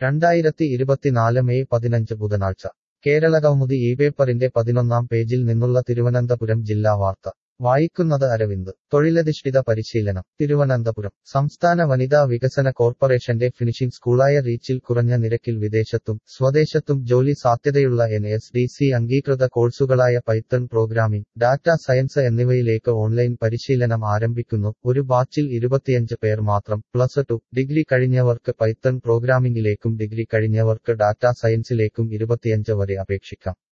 2024 May 15 ബുധനാഴ്ച കേരളകൗമുദി ഇപേപ്പറിന്റെ 11-ാം പേജിൽ നിന്നുള്ള തിരുവനന്തപുരം ജില്ലാ വാർത്ത വായിക്കുന്നത് അരവിന്ദ്. തൊഴിലധിഷ്ഠിത പരിശീലനം തിരുവനന്തപുരം സംസ്ഥാന വനിതാ വികസന കോർപ്പറേഷന്റെ ഫിനിഷിംഗ് സ്കൂളായ റീച്ചിൽ കുറഞ്ഞ നിരക്കിൽ വിദേശത്തും സ്വദേശത്തും ജോലി സാധ്യതയുള്ള NSDC അംഗീകൃത കോഴ്സുകളായ പൈത്തൺ പ്രോഗ്രാമിംഗ്, ഡാറ്റാ സയൻസ് എന്നിവയിലേക്ക് ഓൺലൈൻ പരിശീലനം ആരംഭിക്കുന്നു. ഒരു ബാച്ചിൽ 25 പേർ മാത്രം. +2 ഡിഗ്രി കഴിഞ്ഞവർക്ക് പൈത്തൺ പ്രോഗ്രാമിംഗിലേക്കും ഡിഗ്രി കഴിഞ്ഞവർക്ക് ഡാറ്റാ സയൻസിലേക്കും 25 വരെ അപേക്ഷിക്കാം.